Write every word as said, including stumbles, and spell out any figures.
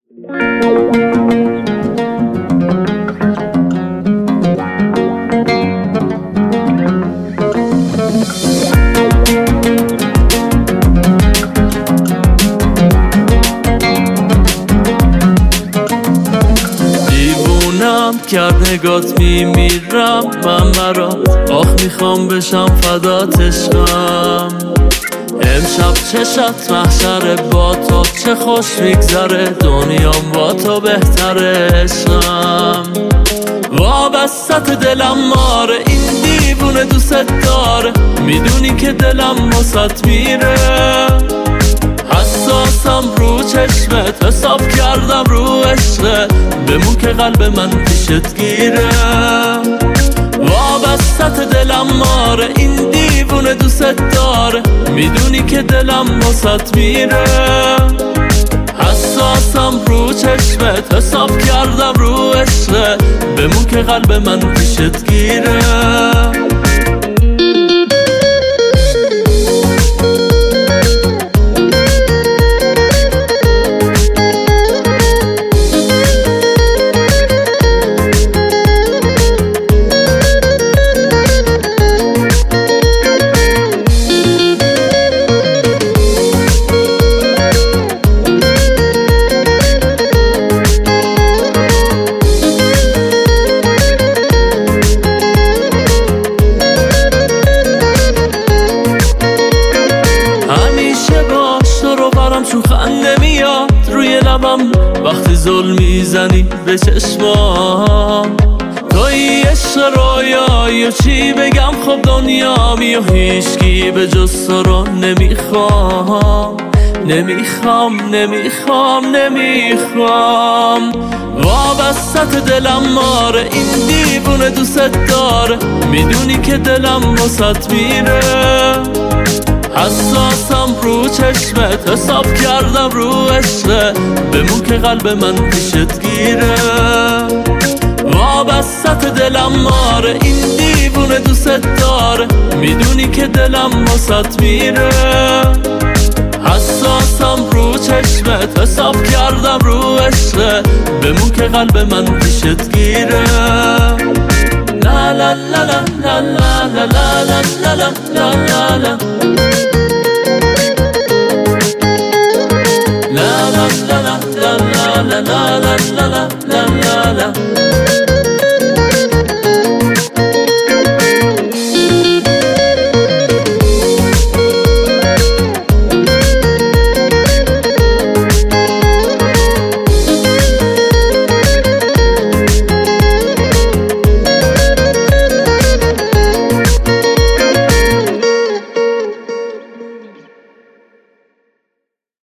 کرد نگات میمیرم من برات، آخ میخوام بشم فدات عشقم. امشب چشت محشر با تو، چه خوش میگذره دنیام با تو بهتره عشقم. وابستت دلم ماره، این دیوونه دوست داره، میدونی که دلم واسط میره. حساسم رو چشمت، حساب کردم رو عشقت، بمون که قلب من پیشت گیره. وابستت دلم ماره، این دیوونه دوست داره، میدونی که دلم واسط میره. حساسم رو چشمت، حساب کردم رو عشقت، بمون که قلب من پیشت گیره. چون خنده میاد روی لبم وقتی ظلم میزنی به چشمام. توی عشق رویایی و چی بگم، خب دنیامی و هیچکی به جز تو رو نمیخوام. نمیخوام نمیخوام نمیخوام. وابستت دلم ماره، این دیوونه دوست داره، میدونی که دلم واسط میره. حساسم رو چشمت، حساب کردم رو عشقت، بمون که قلب من پیشت گیره. وابستت دلم ماره، این دیوونه دوست داره، میدونی که دلم واسط میره. حساسم رو چشمت، حساب کردم رو عشقت، بمون که قلب من پیشت گیره. لا لا لا لا لا لا لا لا لا لا لا. La la la la la la la la la